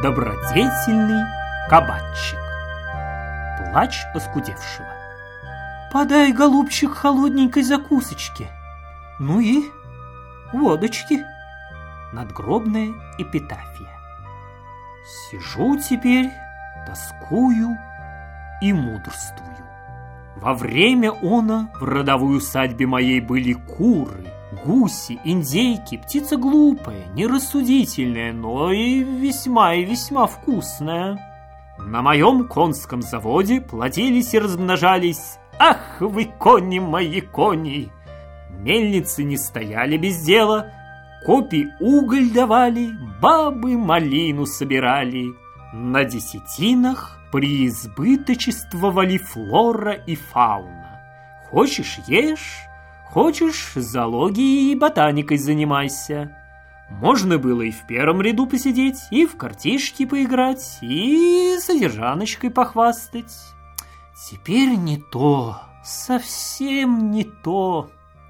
Добродетельный кабачик. Плач оскудевшего. Подай, голубчик, холодненькой закусочки. Ну и водочки. Надгробная эпитафия. Сижу теперь, тоскую и мудрствую. Во время оно в родовой усадьбе моей были куры, гуси, индейки, птица глупая, нерассудительная, но и весьма вкусная. На моем конском заводе плодились и размножались, ах вы, кони мои, кони! Мельницы не стояли без дела, копи уголь давали, бабы малину собирали. На десятинах преизбыточествовали флора и фауна. Хочешь — ешь, хочешь — зоологией и ботаникой занимайся. Можно было и в первом ряду посидеть, и в картишки поиграть, и содержаночкой похвастать. Теперь не то, совсем не то.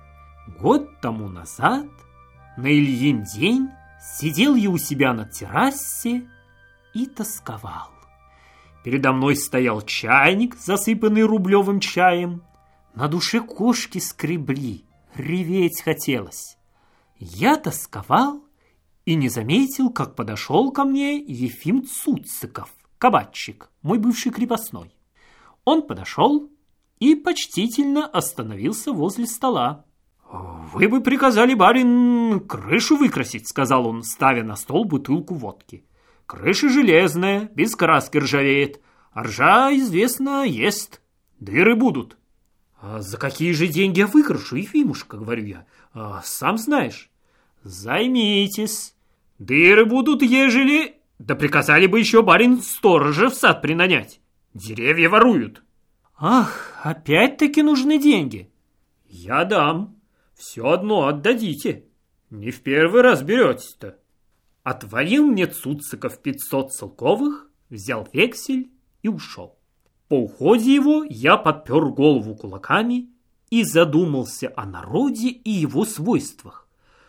Год тому назад на Ильин день сидел я у себя на террасе и тосковал. Передо мной стоял чайник, засыпанный рублевым чаем. На душе кошки скребли, реветь хотелось. Я тосковал и не заметил, как подошел ко мне Ефим Цуциков, кабачик, мой бывший крепостной. Он подошел и почтительно остановился возле стола. «Вы бы приказали, барин, крышу выкрасить», — сказал он, ставя на стол бутылку водки. «Крыша железная, без краски ржавеет, а ржа, известно, есть. Дыры будут». «А за какие же деньги я выкрашу, Ефимушка?» — говорю я. «Сам знаешь». «Займитесь. Дыры будут, ежели...» «Да приказали бы еще, барин, сторожа в сад принанять. Деревья воруют». «Ах, опять-таки нужны деньги». «Я дам. Все одно отдадите. Не в первый раз беретесь-то». Отвалил мне Цуциков 500 целковых, взял вексель и ушел. По уходе его я подпер голову кулаками и задумался о народе и его свойствах.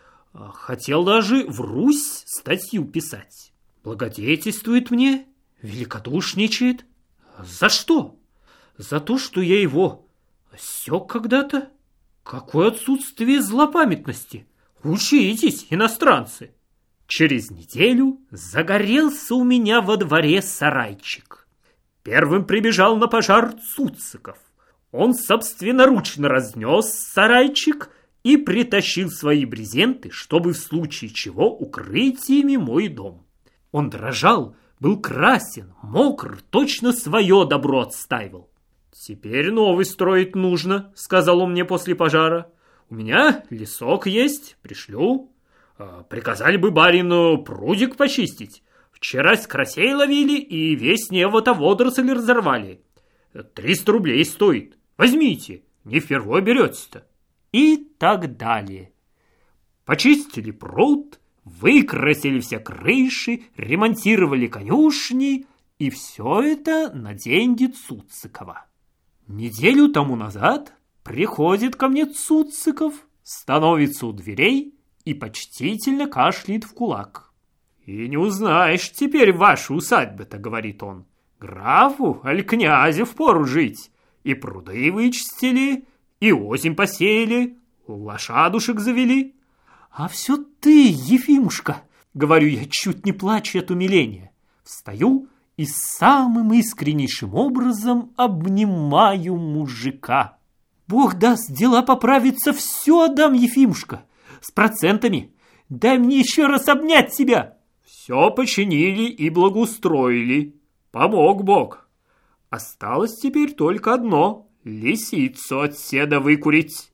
Хотел даже в Русь статью писать. Благодетельствует мне, великодушничает. За что? За то, что я его осек когда-то? Какое отсутствие злопамятности! Учитесь, иностранцы! Через неделю загорелся у меня во дворе сарайчик. Первым прибежал на пожар Цуциков. Он собственноручно разнес сарайчик и притащил свои брезенты, чтобы в случае чего укрыть ими мой дом. Он дрожал, был красен, мокр, точно свое добро отстаивал. «Теперь новый строить нужно», — сказал он мне после пожара. «У меня лесок есть, пришлю». «Приказали бы барину прудик почистить. Вчера с карасей ловили и весь невод водоросли разорвали. 300 рублей стоит. Возьмите, не впервой берете-то». И так далее. Почистили пруд, выкрасили все крыши, ремонтировали конюшни, и все это на деньги Цуцикова. Неделю тому назад приходит ко мне Цуциков, становится у дверей и почтительно кашляет в кулак. «И не узнаешь теперь вашу усадьбу-то», — говорит он. «Графу, аль князю впору жить. И пруды вычистили, и осень посеяли, лошадушек завели». «А все ты, Ефимушка», — говорю я, чуть не плача от умиления. Встаю и самым искреннейшим образом обнимаю мужика. «Бог даст, дела поправятся, все отдам, Ефимушка. С процентами. Дай мне еще раз обнять тебя». Все починили и благоустроили. Помог Бог. Осталось теперь только одно — лисицу от седа выкурить.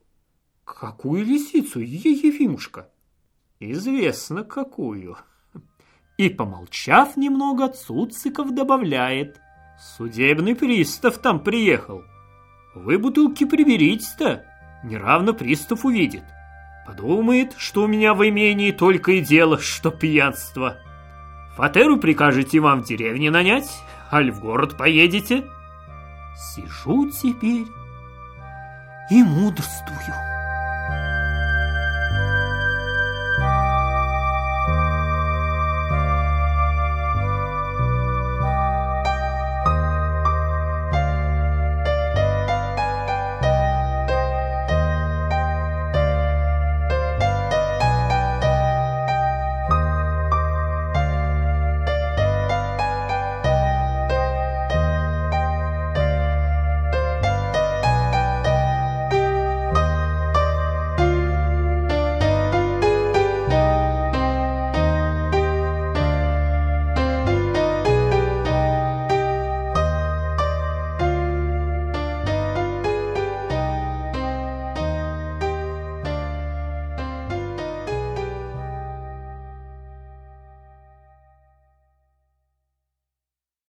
«Какую лисицу, Ефимушка?» «Известно, какую». И, помолчав немного, Цуциков добавляет: «Судебный пристав там приехал. Вы бутылки приберите-то, неравно пристав увидит. Подумает, что у меня в имении только и дело, что пьянство. Фатеру прикажете вам в деревне нанять, аль в город поедете?» Сижу теперь и мудрствую.